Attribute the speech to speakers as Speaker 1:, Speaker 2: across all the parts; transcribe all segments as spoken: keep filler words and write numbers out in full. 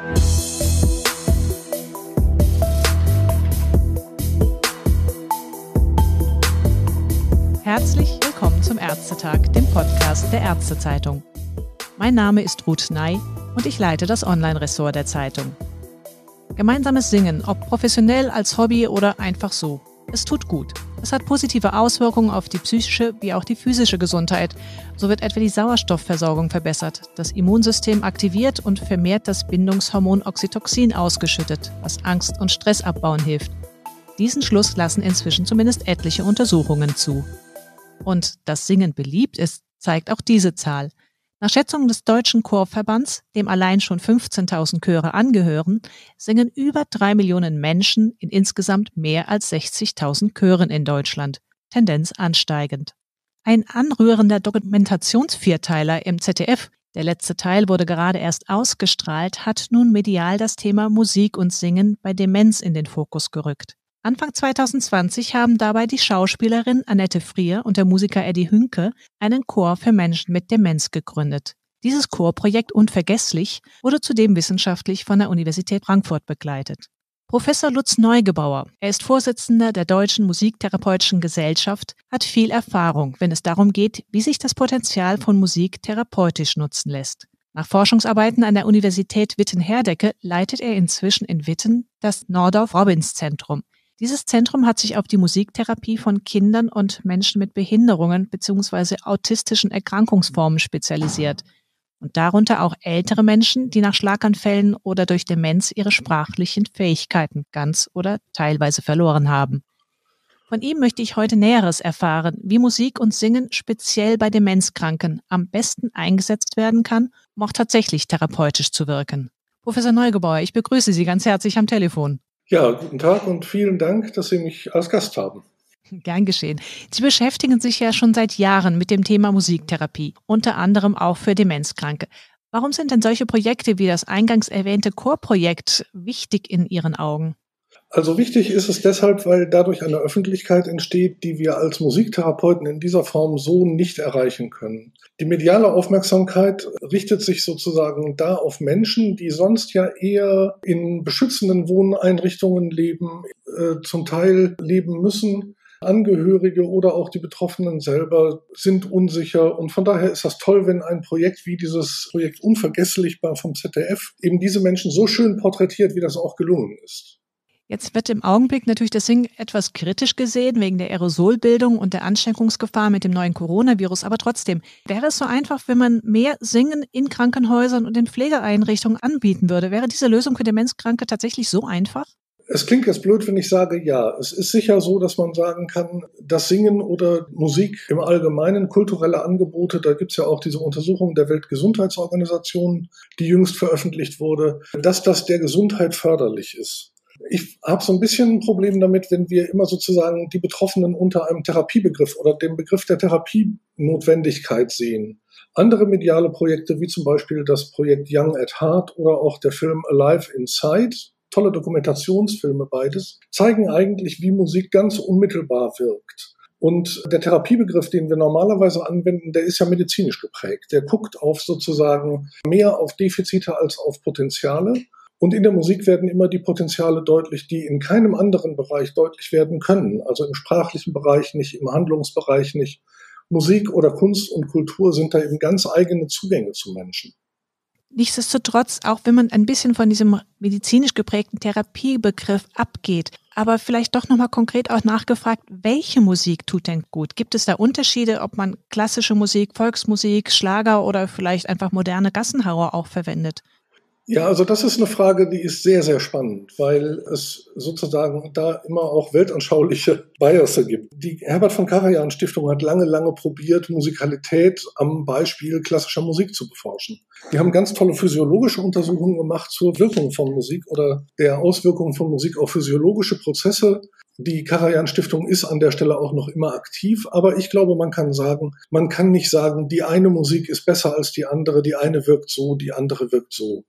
Speaker 1: Herzlich willkommen zum Ärztetag, dem Podcast der Ärztezeitung. Mein Name ist Ruth Ney und ich leite das Online-Ressort der Zeitung. Gemeinsames Singen, ob professionell, als Hobby oder einfach so. Es tut gut. Es hat positive Auswirkungen auf die psychische wie auch die physische Gesundheit. So wird etwa die Sauerstoffversorgung verbessert, das Immunsystem aktiviert und vermehrt das Bindungshormon Oxytocin ausgeschüttet, was Angst und Stress abbauen hilft. Diesen Schluss lassen inzwischen zumindest etliche Untersuchungen zu. Und dass Singen beliebt ist, zeigt auch diese Zahl. Nach Schätzungen des Deutschen Chorverbands, dem allein schon fünfzehntausend Chöre angehören, singen über drei Millionen Menschen in insgesamt mehr als sechzigtausend Chören in Deutschland. Tendenz ansteigend. Ein anrührender Dokumentationsvierteiler im Z D F, der letzte Teil wurde gerade erst ausgestrahlt, hat nun medial das Thema Musik und Singen bei Demenz in den Fokus gerückt. Anfang zwanzig zwanzig haben dabei die Schauspielerin Annette Frier und der Musiker Eddie Hünke einen Chor für Menschen mit Demenz gegründet. Dieses Chorprojekt Unvergesslich wurde zudem wissenschaftlich von der Universität Frankfurt begleitet. Professor Lutz Neugebauer, er ist Vorsitzender der Deutschen Musiktherapeutischen Gesellschaft, hat viel Erfahrung, wenn es darum geht, wie sich das Potenzial von Musik therapeutisch nutzen lässt. Nach Forschungsarbeiten an der Universität Witten-Herdecke leitet er inzwischen in Witten das Nordorf-Robbins-Zentrum. Dieses Zentrum hat sich auf die Musiktherapie von Kindern und Menschen mit Behinderungen bzw. autistischen Erkrankungsformen spezialisiert und darunter auch ältere Menschen, die nach Schlaganfällen oder durch Demenz ihre sprachlichen Fähigkeiten ganz oder teilweise verloren haben. Von ihm möchte ich heute Näheres erfahren, wie Musik und Singen speziell bei Demenzkranken am besten eingesetzt werden kann, um auch tatsächlich therapeutisch zu wirken. Professor Neugebauer, ich begrüße Sie ganz herzlich am Telefon.
Speaker 2: Ja, guten Tag und vielen Dank, dass Sie mich als Gast haben.
Speaker 1: Gern geschehen. Sie beschäftigen sich ja schon seit Jahren mit dem Thema Musiktherapie, unter anderem auch für Demenzkranke. Warum sind denn solche Projekte wie das eingangs erwähnte Chorprojekt wichtig in Ihren Augen?
Speaker 2: Also wichtig ist es deshalb, weil dadurch eine Öffentlichkeit entsteht, die wir als Musiktherapeuten in dieser Form so nicht erreichen können. Die mediale Aufmerksamkeit richtet sich sozusagen da auf Menschen, die sonst ja eher in beschützenden Wohneinrichtungen leben, äh, zum Teil leben müssen. Angehörige oder auch die Betroffenen selber sind unsicher. Und von daher ist das toll, wenn ein Projekt wie dieses Projekt Unvergesslich vom Z D F eben diese Menschen so schön porträtiert, wie das auch gelungen ist.
Speaker 1: Jetzt wird im Augenblick natürlich das Singen etwas kritisch gesehen, wegen der Aerosolbildung und der Ansteckungsgefahr mit dem neuen Coronavirus. Aber trotzdem, wäre es so einfach, wenn man mehr Singen in Krankenhäusern und in Pflegeeinrichtungen anbieten würde? Wäre diese Lösung für Demenzkranke tatsächlich so einfach?
Speaker 2: Es klingt jetzt blöd, wenn ich sage, ja. Es ist sicher so, dass man sagen kann, dass Singen oder Musik im Allgemeinen, kulturelle Angebote, da gibt es ja auch diese Untersuchung der Weltgesundheitsorganisation, die jüngst veröffentlicht wurde, dass das der Gesundheit förderlich ist. Ich habe so ein bisschen ein Problem damit, wenn wir immer sozusagen die Betroffenen unter einem Therapiebegriff oder dem Begriff der Therapienotwendigkeit sehen. Andere mediale Projekte, wie zum Beispiel das Projekt Young at Heart oder auch der Film Alive Inside, tolle Dokumentationsfilme beides, zeigen eigentlich, wie Musik ganz unmittelbar wirkt. Und der Therapiebegriff, den wir normalerweise anwenden, der ist ja medizinisch geprägt. Der guckt auf sozusagen mehr auf Defizite als auf Potenziale. Und in der Musik werden immer die Potenziale deutlich, die in keinem anderen Bereich deutlich werden können. Also im sprachlichen Bereich nicht, im Handlungsbereich nicht. Musik oder Kunst und Kultur sind da eben ganz eigene Zugänge zu Menschen.
Speaker 1: Nichtsdestotrotz, auch wenn man ein bisschen von diesem medizinisch geprägten Therapiebegriff abgeht, aber vielleicht doch nochmal konkret auch nachgefragt, welche Musik tut denn gut? Gibt es da Unterschiede, ob man klassische Musik, Volksmusik, Schlager oder vielleicht einfach moderne Gassenhauer auch verwendet?
Speaker 2: Ja, also das ist eine Frage, die ist sehr, sehr spannend, weil es sozusagen da immer auch weltanschauliche Biasse gibt. Die Herbert von Karajan Stiftung hat lange, lange probiert, Musikalität am Beispiel klassischer Musik zu beforschen. Die haben ganz tolle physiologische Untersuchungen gemacht zur Wirkung von Musik oder der Auswirkungen von Musik auf physiologische Prozesse. Die Karajan Stiftung ist an der Stelle auch noch immer aktiv, aber ich glaube, man kann sagen, man kann nicht sagen, die eine Musik ist besser als die andere, die eine wirkt so, die andere wirkt so.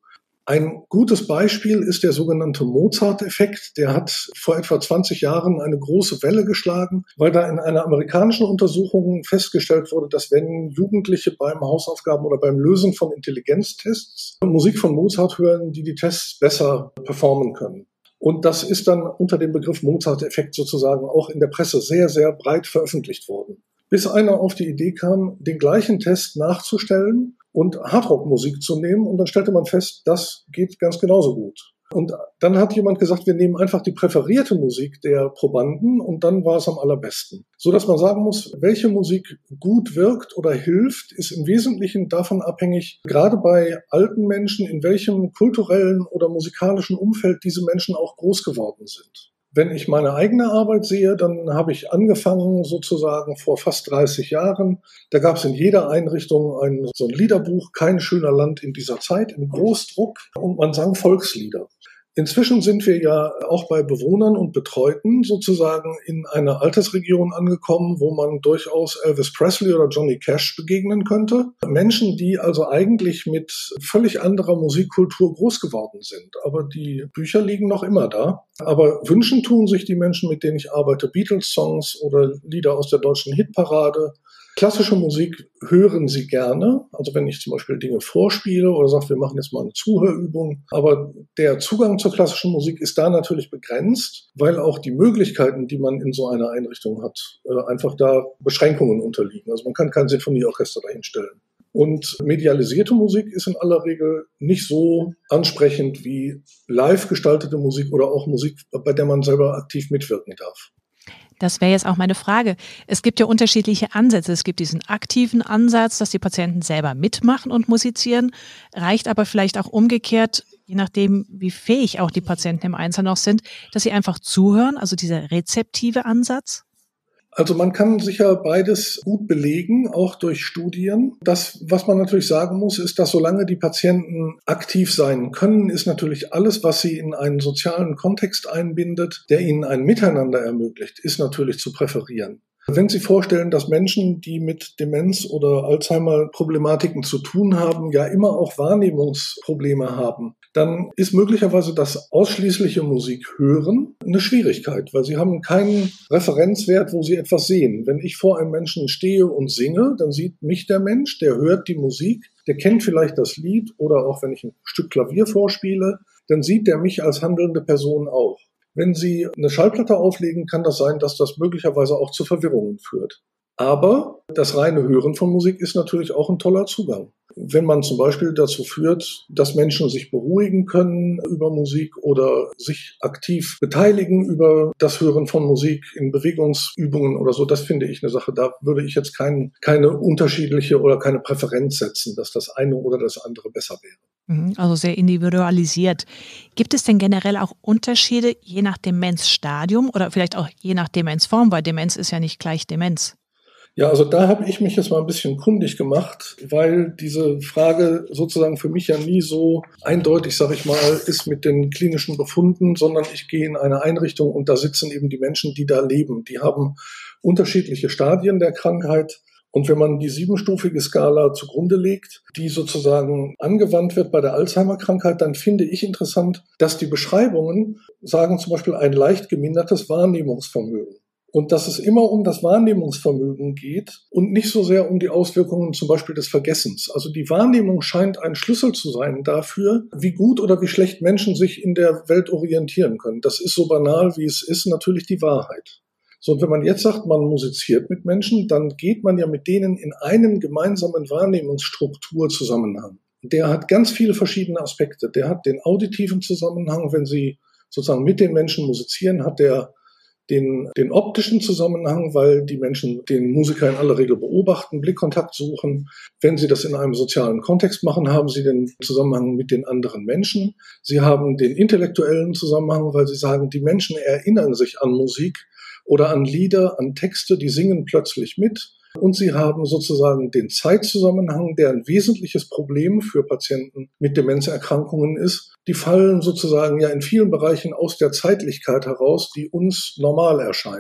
Speaker 2: Ein gutes Beispiel ist der sogenannte Mozart-Effekt. Der hat vor etwa zwanzig Jahren eine große Welle geschlagen, weil da in einer amerikanischen Untersuchung festgestellt wurde, dass wenn Jugendliche beim Hausaufgaben oder beim Lösen von Intelligenztests Musik von Mozart hören, die die Tests besser performen können. Und das ist dann unter dem Begriff Mozart-Effekt sozusagen auch in der Presse sehr, sehr breit veröffentlicht worden. Bis einer auf die Idee kam, den gleichen Test nachzustellen und Hardrock-Musik zu nehmen. Und dann stellte man fest, das geht ganz genauso gut. Und dann hat jemand gesagt, wir nehmen einfach die präferierte Musik der Probanden und dann war es am allerbesten. So dass man sagen muss, welche Musik gut wirkt oder hilft, ist im Wesentlichen davon abhängig, gerade bei alten Menschen, in welchem kulturellen oder musikalischen Umfeld diese Menschen auch groß geworden sind. Wenn ich meine eigene Arbeit sehe, dann habe ich angefangen sozusagen vor fast dreißig Jahren. Da gab es in jeder Einrichtung ein, so ein Liederbuch, Kein schöner Land in dieser Zeit, im Großdruck, und man sang Volkslieder. Inzwischen sind wir ja auch bei Bewohnern und Betreuten sozusagen in einer Altersregion angekommen, wo man durchaus Elvis Presley oder Johnny Cash begegnen könnte. Menschen, die also eigentlich mit völlig anderer Musikkultur groß geworden sind. Aber die Bücher liegen noch immer da. Aber wünschen tun sich die Menschen, mit denen ich arbeite, Beatles-Songs oder Lieder aus der deutschen Hitparade. Klassische Musik hören sie gerne, also wenn ich zum Beispiel Dinge vorspiele oder sage, wir machen jetzt mal eine Zuhörübung. Aber der Zugang zur klassischen Musik ist da natürlich begrenzt, weil auch die Möglichkeiten, die man in so einer Einrichtung hat, einfach da Beschränkungen unterliegen. Also man kann kein Sinfonieorchester dahinstellen. Und medialisierte Musik ist in aller Regel nicht so ansprechend wie live gestaltete Musik oder auch Musik, bei der man selber aktiv mitwirken darf.
Speaker 1: Das wäre jetzt auch meine Frage. Es gibt ja unterschiedliche Ansätze. Es gibt diesen aktiven Ansatz, dass die Patienten selber mitmachen und musizieren, reicht aber vielleicht auch umgekehrt, je nachdem, wie fähig auch die Patienten im Einzelnen noch sind, dass sie einfach zuhören, also dieser rezeptive Ansatz?
Speaker 2: Also man kann sicher beides gut belegen, auch durch Studien. Das, was man natürlich sagen muss, ist, dass solange die Patienten aktiv sein können, ist natürlich alles, was sie in einen sozialen Kontext einbindet, der ihnen ein Miteinander ermöglicht, ist natürlich zu präferieren. Wenn Sie vorstellen, dass Menschen, die mit Demenz oder Alzheimer-Problematiken zu tun haben, ja immer auch Wahrnehmungsprobleme haben, dann ist möglicherweise das ausschließliche Musik hören eine Schwierigkeit, weil sie haben keinen Referenzwert, wo sie etwas sehen. Wenn ich vor einem Menschen stehe und singe, dann sieht mich der Mensch, der hört die Musik, der kennt vielleicht das Lied oder auch wenn ich ein Stück Klavier vorspiele, dann sieht der mich als handelnde Person auch. Wenn Sie eine Schallplatte auflegen, kann das sein, dass das möglicherweise auch zu Verwirrungen führt. Aber das reine Hören von Musik ist natürlich auch ein toller Zugang. Wenn man zum Beispiel dazu führt, dass Menschen sich beruhigen können über Musik oder sich aktiv beteiligen über das Hören von Musik in Bewegungsübungen oder so, das finde ich eine Sache. Da würde ich jetzt kein, keine unterschiedliche oder keine Präferenz setzen, dass das eine oder das andere besser wäre.
Speaker 1: Also sehr individualisiert. Gibt es denn generell auch Unterschiede je nach Demenzstadium oder vielleicht auch je nach Demenzform, weil Demenz ist ja nicht gleich Demenz?
Speaker 2: Ja, also da habe ich mich jetzt mal ein bisschen kundig gemacht, weil diese Frage sozusagen für mich ja nie so eindeutig, sage ich mal, ist mit den klinischen Befunden, sondern ich gehe in eine Einrichtung und da sitzen eben die Menschen, die da leben. Die haben unterschiedliche Stadien der Krankheit. Und wenn man die siebenstufige Skala zugrunde legt, die sozusagen angewandt wird bei der Alzheimer-Krankheit, dann finde ich interessant, dass die Beschreibungen sagen zum Beispiel ein leicht gemindertes Wahrnehmungsvermögen. Und dass es immer um das Wahrnehmungsvermögen geht und nicht so sehr um die Auswirkungen zum Beispiel des Vergessens. Also die Wahrnehmung scheint ein Schlüssel zu sein dafür, wie gut oder wie schlecht Menschen sich in der Welt orientieren können. Das ist so banal, wie es ist, natürlich die Wahrheit. So, und wenn man jetzt sagt, man musiziert mit Menschen, dann geht man ja mit denen in einen gemeinsamen Wahrnehmungsstrukturzusammenhang. Der hat ganz viele verschiedene Aspekte. Der hat den auditiven Zusammenhang, wenn Sie sozusagen mit den Menschen musizieren, hat der Den, den optischen Zusammenhang, weil die Menschen den Musiker in aller Regel beobachten, Blickkontakt suchen. Wenn sie das in einem sozialen Kontext machen, haben sie den Zusammenhang mit den anderen Menschen. Sie haben den intellektuellen Zusammenhang, weil sie sagen, die Menschen erinnern sich an Musik oder an Lieder, an Texte, die singen plötzlich mit. Und sie haben sozusagen den Zeitzusammenhang, der ein wesentliches Problem für Patienten mit Demenzerkrankungen ist. Die fallen sozusagen ja in vielen Bereichen aus der Zeitlichkeit heraus, die uns normal erscheint.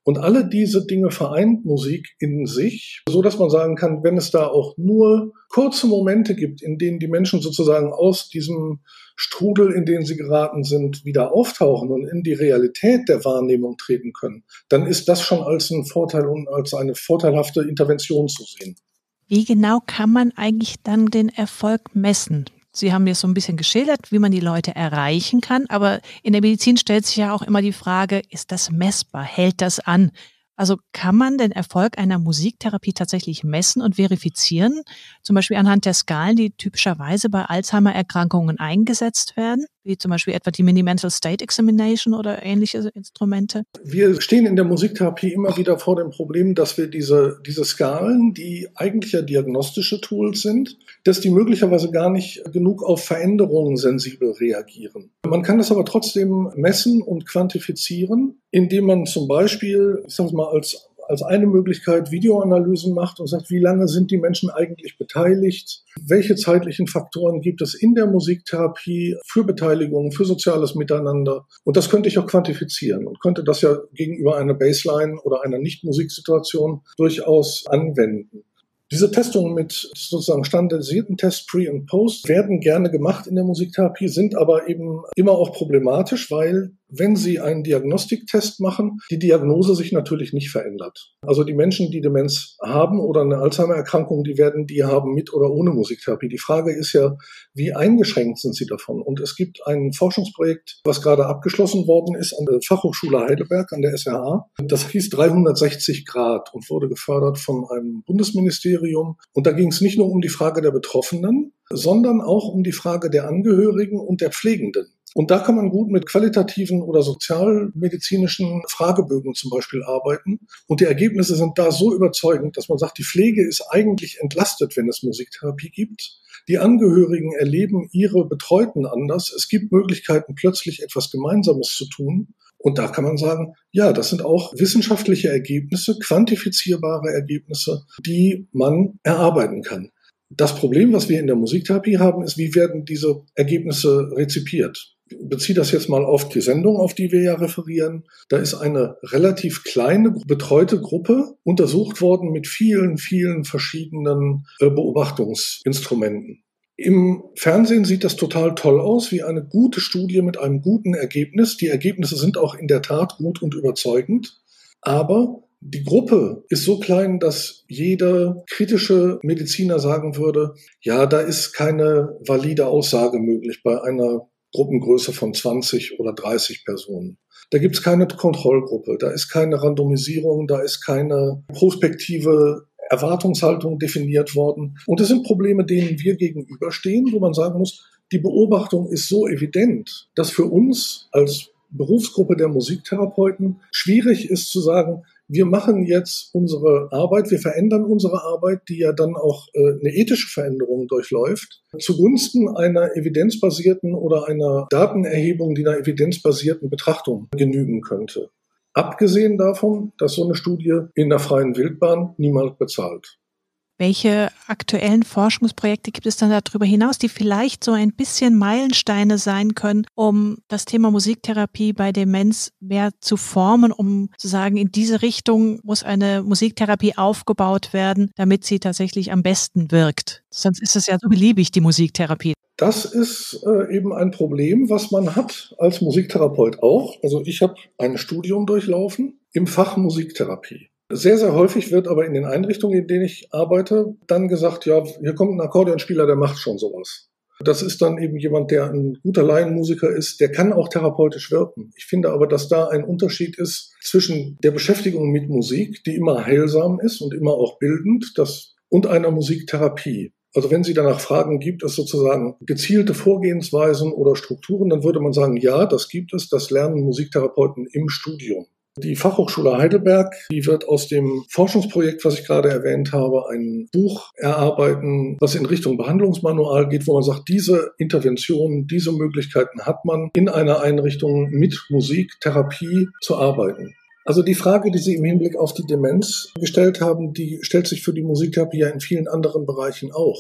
Speaker 2: Und alle diese Dinge vereint Musik in sich, so dass man sagen kann, wenn es da auch nur kurze Momente gibt, in denen die Menschen sozusagen aus diesem Strudel, in den sie geraten sind, wieder auftauchen und in die Realität der Wahrnehmung treten können, dann ist das schon als ein Vorteil und als eine vorteilhafte Intervention zu sehen.
Speaker 1: Wie genau kann man eigentlich dann den Erfolg messen? Sie haben jetzt so ein bisschen geschildert, wie man die Leute erreichen kann, aber in der Medizin stellt sich ja auch immer die Frage, ist das messbar? Hält das an? Also kann man den Erfolg einer Musiktherapie tatsächlich messen und verifizieren? Zum Beispiel anhand der Skalen, die typischerweise bei Alzheimer-Erkrankungen eingesetzt werden, wie zum Beispiel etwa die Mini-Mental State Examination oder ähnliche Instrumente?
Speaker 2: Wir stehen in der Musiktherapie immer wieder vor dem Problem, dass wir diese, diese Skalen, die eigentlich ja diagnostische Tools sind, dass die möglicherweise gar nicht genug auf Veränderungen sensibel reagieren. Man kann das aber trotzdem messen und quantifizieren, indem man zum Beispiel, ich sage mal, als als eine Möglichkeit Videoanalysen macht und sagt, wie lange sind die Menschen eigentlich beteiligt? Welche zeitlichen Faktoren gibt es in der Musiktherapie für Beteiligung, für soziales Miteinander? Und das könnte ich auch quantifizieren und könnte das ja gegenüber einer Baseline oder einer Nicht-Musiksituation durchaus anwenden. Diese Testungen mit sozusagen standardisierten Tests Pre und Post werden gerne gemacht in der Musiktherapie, sind aber eben immer auch problematisch, weil wenn Sie einen Diagnostiktest machen, die Diagnose sich natürlich nicht verändert. Also die Menschen, die Demenz haben oder eine Alzheimer-Erkrankung, die werden die haben mit oder ohne Musiktherapie. Die Frage ist ja, wie eingeschränkt sind sie davon? Und es gibt ein Forschungsprojekt, was gerade abgeschlossen worden ist an der Fachhochschule Heidelberg, an der S R A. Das hieß dreihundertsechzig Grad und wurde gefördert von einem Bundesministerium. Und da ging es nicht nur um die Frage der Betroffenen, sondern auch um die Frage der Angehörigen und der Pflegenden. Und da kann man gut mit qualitativen oder sozialmedizinischen Fragebögen zum Beispiel arbeiten. Und die Ergebnisse sind da so überzeugend, dass man sagt, die Pflege ist eigentlich entlastet, wenn es Musiktherapie gibt. Die Angehörigen erleben ihre Betreuten anders. Es gibt Möglichkeiten, plötzlich etwas Gemeinsames zu tun. Und da kann man sagen, ja, das sind auch wissenschaftliche Ergebnisse, quantifizierbare Ergebnisse, die man erarbeiten kann. Das Problem, was wir in der Musiktherapie haben, ist, wie werden diese Ergebnisse rezipiert? Ich beziehe das jetzt mal auf die Sendung, auf die wir ja referieren. Da ist eine relativ kleine betreute Gruppe untersucht worden mit vielen, vielen verschiedenen Beobachtungsinstrumenten. Im Fernsehen sieht das total toll aus, wie eine gute Studie mit einem guten Ergebnis. Die Ergebnisse sind auch in der Tat gut und überzeugend, aber die Gruppe ist so klein, dass jeder kritische Mediziner sagen würde, ja, da ist keine valide Aussage möglich bei einer Gruppengröße von zwanzig oder dreißig Personen. Da gibt es keine Kontrollgruppe, da ist keine Randomisierung, da ist keine prospektive Erwartungshaltung definiert worden. Und das sind Probleme, denen wir gegenüberstehen, wo man sagen muss, die Beobachtung ist so evident, dass für uns als Berufsgruppe der Musiktherapeuten schwierig ist zu sagen, wir machen jetzt unsere Arbeit, wir verändern unsere Arbeit, die ja dann auch äh, eine ethische Veränderung durchläuft, zugunsten einer evidenzbasierten oder einer Datenerhebung, die einer evidenzbasierten Betrachtung genügen könnte. Abgesehen davon, dass so eine Studie in der freien Wildbahn niemand bezahlt.
Speaker 1: Welche aktuellen Forschungsprojekte gibt es dann darüber hinaus, die vielleicht so ein bisschen Meilensteine sein können, um das Thema Musiktherapie bei Demenz mehr zu formen, um zu sagen, in diese Richtung muss eine Musiktherapie aufgebaut werden, damit sie tatsächlich am besten wirkt? Sonst ist es ja so beliebig, die Musiktherapie.
Speaker 2: Das ist äh, eben ein Problem, was man hat als Musiktherapeut auch. Also ich habe ein Studium durchlaufen im Fach Musiktherapie. Sehr, sehr häufig wird aber in den Einrichtungen, in denen ich arbeite, dann gesagt, ja, hier kommt ein Akkordeonspieler, der macht schon sowas. Das ist dann eben jemand, der ein guter Laienmusiker ist, der kann auch therapeutisch wirken. Ich finde aber, dass da ein Unterschied ist zwischen der Beschäftigung mit Musik, die immer heilsam ist und immer auch bildend, das, und einer Musiktherapie. Also wenn Sie danach fragen, gibt es sozusagen gezielte Vorgehensweisen oder Strukturen, dann würde man sagen, ja, das gibt es, das lernen Musiktherapeuten im Studium. Die Fachhochschule Heidelberg, die wird aus dem Forschungsprojekt, was ich gerade erwähnt habe, ein Buch erarbeiten, was in Richtung Behandlungsmanual geht, wo man sagt, diese Interventionen, diese Möglichkeiten hat man in einer Einrichtung mit Musiktherapie zu arbeiten. Also die Frage, die Sie im Hinblick auf die Demenz gestellt haben, die stellt sich für die Musiktherapie ja in vielen anderen Bereichen auch.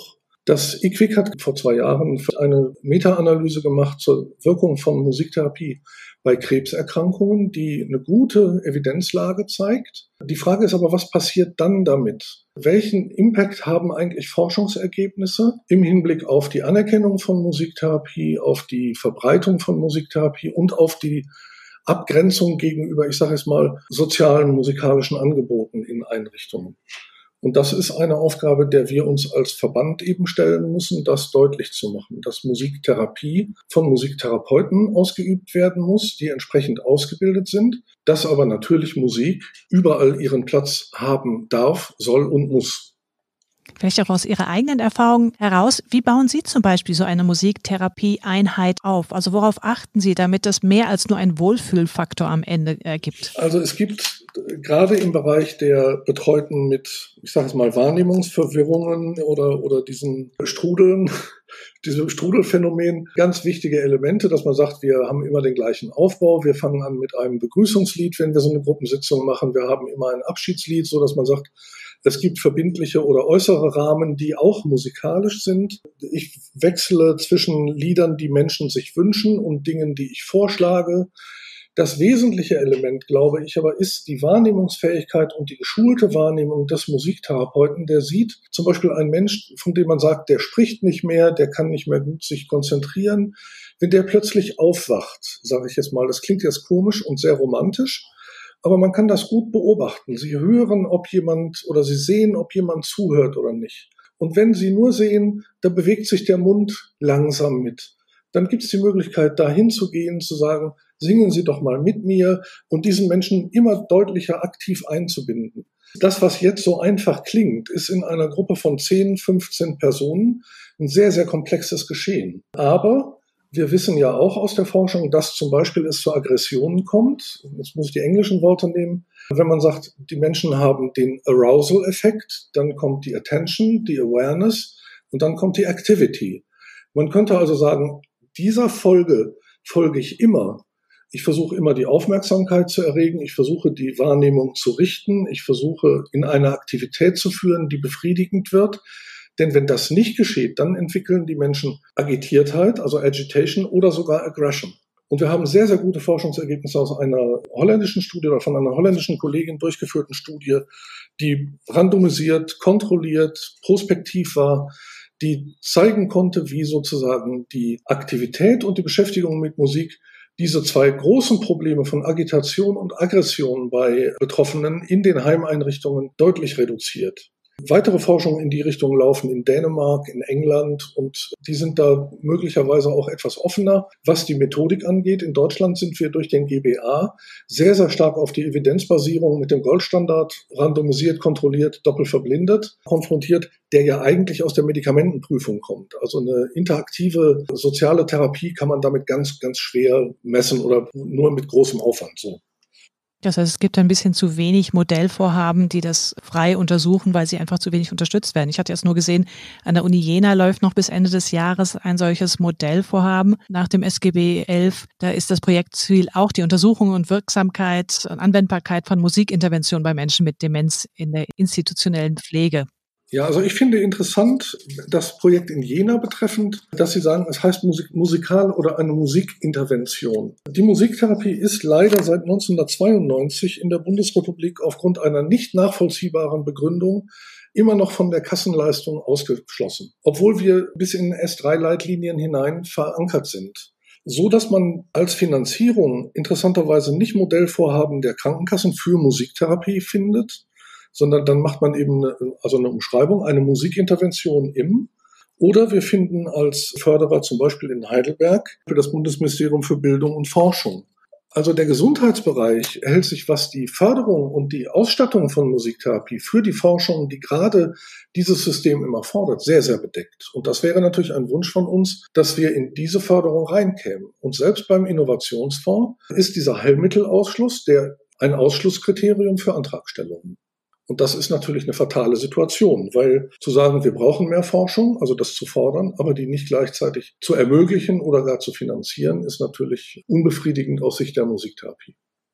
Speaker 2: Das I Q W I C hat vor zwei Jahren eine Meta-Analyse gemacht zur Wirkung von Musiktherapie bei Krebserkrankungen, die eine gute Evidenzlage zeigt. Die Frage ist aber, was passiert dann damit? Welchen Impact haben eigentlich Forschungsergebnisse im Hinblick auf die Anerkennung von Musiktherapie, auf die Verbreitung von Musiktherapie und auf die Abgrenzung gegenüber, ich sage es mal, sozialen musikalischen Angeboten in Einrichtungen? Und das ist eine Aufgabe, der wir uns als Verband eben stellen müssen, das deutlich zu machen, dass Musiktherapie von Musiktherapeuten ausgeübt werden muss, die entsprechend ausgebildet sind, dass aber natürlich Musik überall ihren Platz haben darf, soll und muss.
Speaker 1: Vielleicht auch aus Ihrer eigenen Erfahrung heraus, wie bauen Sie zum Beispiel so eine Musiktherapie-Einheit auf? Also worauf achten Sie, damit das mehr als nur ein Wohlfühlfaktor am Ende ergibt?
Speaker 2: Also es gibt gerade im Bereich der Betreuten mit, ich sage es mal, Wahrnehmungsverwirrungen oder, oder diesen Strudeln, diesem Strudelphänomen, ganz wichtige Elemente, dass man sagt, wir haben immer den gleichen Aufbau, wir fangen an mit einem Begrüßungslied, wenn wir so eine Gruppensitzung machen, wir haben immer ein Abschiedslied, so dass man sagt, es gibt verbindliche oder äußere Rahmen, die auch musikalisch sind. Ich wechsle zwischen Liedern, die Menschen sich wünschen, und Dingen, die ich vorschlage. Das wesentliche Element, glaube ich, aber ist die Wahrnehmungsfähigkeit und die geschulte Wahrnehmung des Musiktherapeuten, der sieht zum Beispiel einen Mensch, von dem man sagt, der spricht nicht mehr, der kann nicht mehr gut sich konzentrieren. Wenn der plötzlich aufwacht, sage ich jetzt mal, das klingt jetzt komisch und sehr romantisch, aber man kann das gut beobachten. Sie hören, ob jemand oder Sie sehen, ob jemand zuhört oder nicht. Und wenn Sie nur sehen, da bewegt sich der Mund langsam mit, dann gibt es die Möglichkeit, da hinzugehen, zu sagen, singen Sie doch mal mit mir und diesen Menschen immer deutlicher aktiv einzubinden. Das, was jetzt so einfach klingt, ist in einer Gruppe von zehn, fünfzehn Personen ein sehr, sehr komplexes Geschehen. Aber wir wissen ja auch aus der Forschung, dass zum Beispiel es zu Aggressionen kommt. Jetzt muss ich die englischen Worte nehmen. Wenn man sagt, die Menschen haben den Arousal-Effekt, dann kommt die Attention, die Awareness und dann kommt die Activity. Man könnte also sagen, dieser Folge folge ich immer. Ich versuche immer die Aufmerksamkeit zu erregen, ich versuche die Wahrnehmung zu richten, ich versuche in eine Aktivität zu führen, die befriedigend wird. Denn wenn das nicht geschieht, dann entwickeln die Menschen Agitiertheit, also Agitation oder sogar Aggression. Und wir haben sehr, sehr gute Forschungsergebnisse aus einer holländischen Studie oder von einer holländischen Kollegin durchgeführten Studie, die randomisiert, kontrolliert, prospektiv war, die zeigen konnte, wie sozusagen die Aktivität und die Beschäftigung mit Musik diese zwei großen Probleme von Agitation und Aggression bei Betroffenen in den Heimeinrichtungen deutlich reduziert. Weitere Forschungen in die Richtung laufen in Dänemark, in England, und die sind da möglicherweise auch etwas offener, was die Methodik angeht. In Deutschland sind wir durch den G B A sehr, sehr stark auf die Evidenzbasierung mit dem Goldstandard randomisiert, kontrolliert, doppelverblindet konfrontiert, der ja eigentlich aus der Medikamentenprüfung kommt. Also eine interaktive soziale Therapie kann man damit ganz, ganz schwer messen oder nur mit großem Aufwand so.
Speaker 1: Das heißt, es gibt ein bisschen zu wenig Modellvorhaben, die das frei untersuchen, weil sie einfach zu wenig unterstützt werden. Ich hatte jetzt nur gesehen, an der Uni Jena läuft noch bis Ende des Jahres ein solches Modellvorhaben nach dem S G B elf. Da ist das Projektziel auch die Untersuchung und Wirksamkeit und Anwendbarkeit von Musikintervention bei Menschen mit Demenz in der institutionellen Pflege.
Speaker 2: Ja, also ich finde interessant, das Projekt in Jena betreffend, dass Sie sagen, es heißt Musik, Musikal oder eine Musikintervention. Die Musiktherapie ist leider seit neunzehnhundertzweiundneunzig in der Bundesrepublik aufgrund einer nicht nachvollziehbaren Begründung immer noch von der Kassenleistung ausgeschlossen, obwohl wir bis in S drei Leitlinien hinein verankert sind. So dass man als Finanzierung interessanterweise nicht Modellvorhaben der Krankenkassen für Musiktherapie findet, sondern dann macht man eben eine, also eine Umschreibung, eine Musikintervention im. Oder wir finden als Förderer zum Beispiel in Heidelberg für das Bundesministerium für Bildung und Forschung. Also der Gesundheitsbereich hält sich, was die Förderung und die Ausstattung von Musiktherapie für die Forschung, die gerade dieses System immer fordert, sehr, sehr bedeckt. Und das wäre natürlich ein Wunsch von uns, dass wir in diese Förderung reinkämen. Und selbst beim Innovationsfonds ist dieser Heilmittelausschluss der ein Ausschlusskriterium für Antragstellungen. Und das ist natürlich eine fatale Situation, weil zu sagen, wir brauchen mehr Forschung, also das zu fordern, aber die nicht gleichzeitig zu ermöglichen oder gar zu finanzieren, ist natürlich unbefriedigend aus Sicht der Musiktherapie.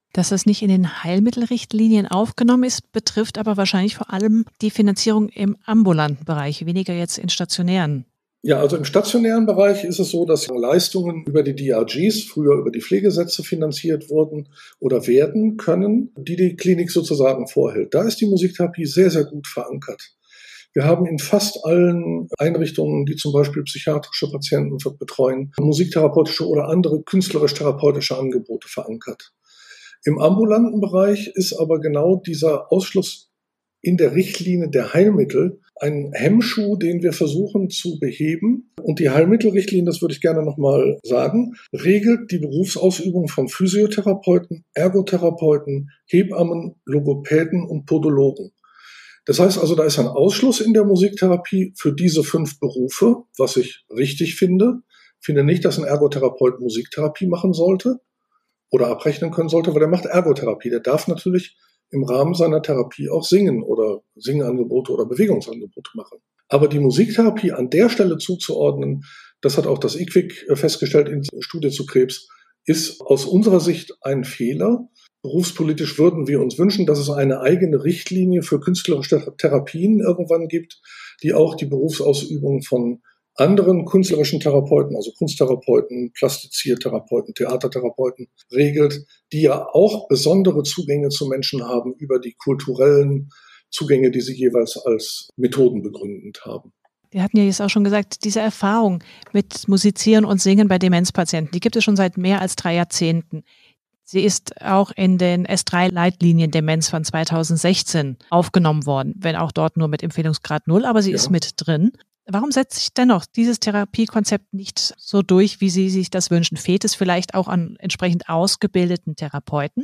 Speaker 1: Dass das nicht in den Heilmittelrichtlinien aufgenommen ist, betrifft aber wahrscheinlich vor allem die Finanzierung im ambulanten Bereich, weniger jetzt in stationären.
Speaker 2: Ja, also im stationären Bereich ist es so, dass Leistungen über die D R Gs, früher über die Pflegesätze finanziert wurden oder werden können, die die Klinik sozusagen vorhält. Da ist die Musiktherapie sehr, sehr gut verankert. Wir haben in fast allen Einrichtungen, die zum Beispiel psychiatrische Patienten betreuen, musiktherapeutische oder andere künstlerisch-therapeutische Angebote verankert. Im ambulanten Bereich ist aber genau dieser Ausschluss in der Richtlinie der Heilmittel ein Hemmschuh, den wir versuchen zu beheben. Und die Heilmittelrichtlinie, das würde ich gerne nochmal sagen, regelt die Berufsausübung von Physiotherapeuten, Ergotherapeuten, Hebammen, Logopäden und Podologen. Das heißt also, da ist ein Ausschluss in der Musiktherapie für diese fünf Berufe, was ich richtig finde. Ich finde nicht, dass ein Ergotherapeut Musiktherapie machen sollte oder abrechnen können sollte, weil er macht Ergotherapie. Der darf natürlich im Rahmen seiner Therapie auch singen oder Singangebote oder Bewegungsangebote machen. Aber die Musiktherapie an der Stelle zuzuordnen, das hat auch das I Q W I C festgestellt in der Studie zu Krebs, ist aus unserer Sicht ein Fehler. Berufspolitisch würden wir uns wünschen, dass es eine eigene Richtlinie für künstlerische Therapien irgendwann gibt, die auch die Berufsausübung von anderen künstlerischen Therapeuten, also Kunsttherapeuten, Plastiziertherapeuten, Theatertherapeuten regelt, die ja auch besondere Zugänge zu Menschen haben über die kulturellen Zugänge, die sie jeweils als Methoden begründend haben.
Speaker 1: Wir hatten ja jetzt auch schon gesagt, diese Erfahrung mit Musizieren und Singen bei Demenzpatienten, die gibt es schon seit mehr als drei Jahrzehnten. Sie ist auch in den S drei Leitlinien Demenz von zweitausendsechzehn aufgenommen worden, wenn auch dort nur mit Empfehlungsgrad null, aber sie ja. ist mit drin. Warum setzt sich dennoch dieses Therapiekonzept nicht so durch, wie Sie sich das wünschen? Fehlt es vielleicht auch an entsprechend ausgebildeten Therapeuten?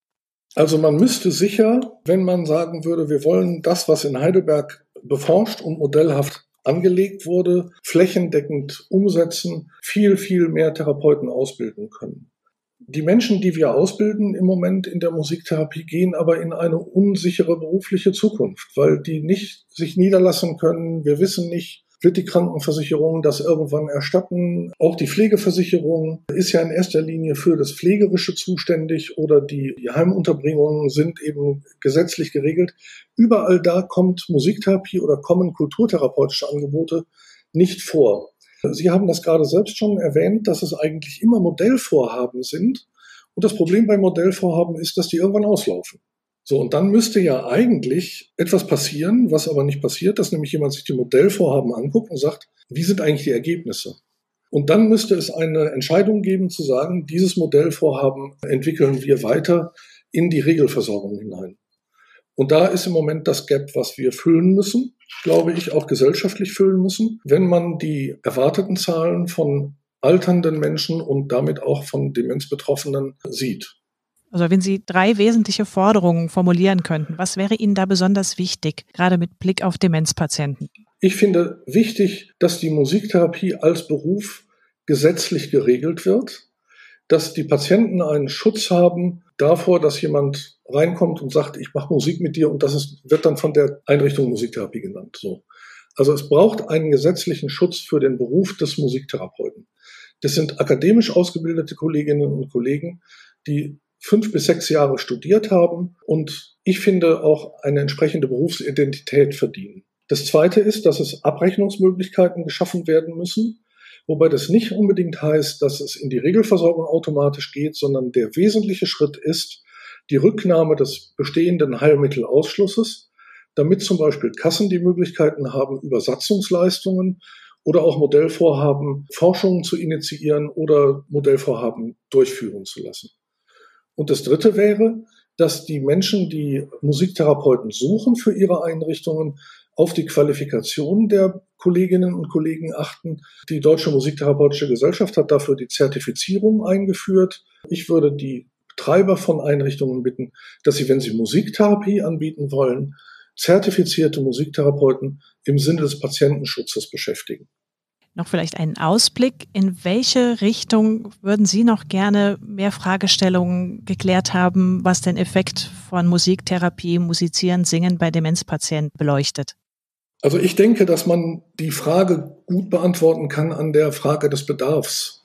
Speaker 2: Also man müsste sicher, wenn man sagen würde, wir wollen das, was in Heidelberg beforscht und modellhaft angelegt wurde, flächendeckend umsetzen, viel, viel mehr Therapeuten ausbilden können. Die Menschen, die wir ausbilden im Moment in der Musiktherapie, gehen aber in eine unsichere berufliche Zukunft, weil die nicht sich niederlassen können. Wir wissen nicht, wird die Krankenversicherung das irgendwann erstatten? Auch die Pflegeversicherung ist ja in erster Linie für das Pflegerische zuständig oder die, die Heimunterbringungen sind eben gesetzlich geregelt. Überall da kommt Musiktherapie oder kommen kulturtherapeutische Angebote nicht vor. Sie haben das gerade selbst schon erwähnt, dass es eigentlich immer Modellvorhaben sind. Und das Problem bei Modellvorhaben ist, dass die irgendwann auslaufen. So, und dann müsste ja eigentlich etwas passieren, was aber nicht passiert, dass nämlich jemand sich die Modellvorhaben anguckt und sagt, wie sind eigentlich die Ergebnisse? Und dann müsste es eine Entscheidung geben, zu sagen, dieses Modellvorhaben entwickeln wir weiter in die Regelversorgung hinein. Und da ist im Moment das Gap, was wir füllen müssen, glaube ich, auch gesellschaftlich füllen müssen, wenn man die erwarteten Zahlen von alternden Menschen und damit auch von Demenzbetroffenen sieht.
Speaker 1: Also wenn Sie drei wesentliche Forderungen formulieren könnten, was wäre Ihnen da besonders wichtig, gerade mit Blick auf Demenzpatienten?
Speaker 2: Ich finde wichtig, dass die Musiktherapie als Beruf gesetzlich geregelt wird, dass die Patienten einen Schutz haben davor, dass jemand reinkommt und sagt, ich mache Musik mit dir und das ist, wird dann von der Einrichtung Musiktherapie genannt. So. Also es braucht einen gesetzlichen Schutz für den Beruf des Musiktherapeuten. Das sind akademisch ausgebildete Kolleginnen und Kollegen, die fünf bis sechs Jahre studiert haben und ich finde auch eine entsprechende Berufsidentität verdienen. Das Zweite ist, dass es Abrechnungsmöglichkeiten geschaffen werden müssen, wobei das nicht unbedingt heißt, dass es in die Regelversorgung automatisch geht, sondern der wesentliche Schritt ist die Rücknahme des bestehenden Heilmittelausschlusses, damit zum Beispiel Kassen die Möglichkeiten haben, Übersatzungsleistungen oder auch Modellvorhaben, Forschungen zu initiieren oder Modellvorhaben durchführen zu lassen. Und das Dritte wäre, dass die Menschen, die Musiktherapeuten suchen für ihre Einrichtungen, auf die Qualifikation der Kolleginnen und Kollegen achten. Die Deutsche Musiktherapeutische Gesellschaft hat dafür die Zertifizierung eingeführt. Ich würde die Betreiber von Einrichtungen bitten, dass sie, wenn sie Musiktherapie anbieten wollen, zertifizierte Musiktherapeuten im Sinne des Patientenschutzes beschäftigen.
Speaker 1: Noch vielleicht einen Ausblick. In welche Richtung würden Sie noch gerne mehr Fragestellungen geklärt haben, was den Effekt von Musiktherapie, Musizieren, Singen bei Demenzpatienten beleuchtet?
Speaker 2: Also ich denke, dass man die Frage gut beantworten kann an der Frage des Bedarfs.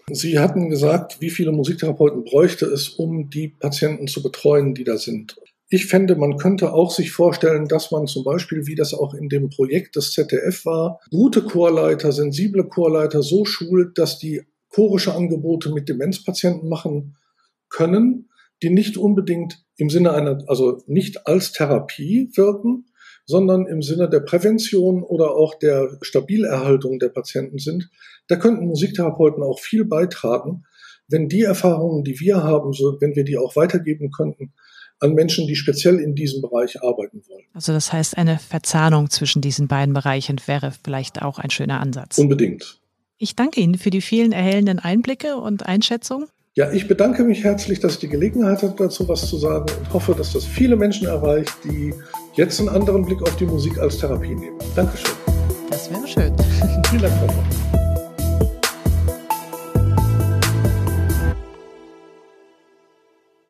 Speaker 2: Sie hatten gesagt, wie viele Musiktherapeuten bräuchte es, um die Patienten zu betreuen, die da sind. Ich fände, man könnte auch sich vorstellen, dass man zum Beispiel, wie das auch in dem Projekt des Z D F war, gute Chorleiter, sensible Chorleiter so schult, dass die chorische Angebote mit Demenzpatienten machen können, die nicht unbedingt im Sinne einer, also nicht als Therapie wirken, sondern im Sinne der Prävention oder auch der Stabilerhaltung der Patienten sind. Da könnten Musiktherapeuten auch viel beitragen, wenn die Erfahrungen, die wir haben, so, wenn wir die auch weitergeben könnten, an Menschen, die speziell in diesem Bereich arbeiten wollen.
Speaker 1: Also das heißt, eine Verzahnung zwischen diesen beiden Bereichen wäre vielleicht auch ein schöner Ansatz.
Speaker 2: Unbedingt.
Speaker 1: Ich danke Ihnen für die vielen erhellenden Einblicke und Einschätzungen.
Speaker 2: Ja, ich bedanke mich herzlich, dass ich die Gelegenheit hatte, dazu was zu sagen und hoffe, dass das viele Menschen erreicht, die jetzt einen anderen Blick auf die Musik als Therapie nehmen. Dankeschön.
Speaker 1: Das wäre schön.
Speaker 2: Vielen Dank, Frau Koch.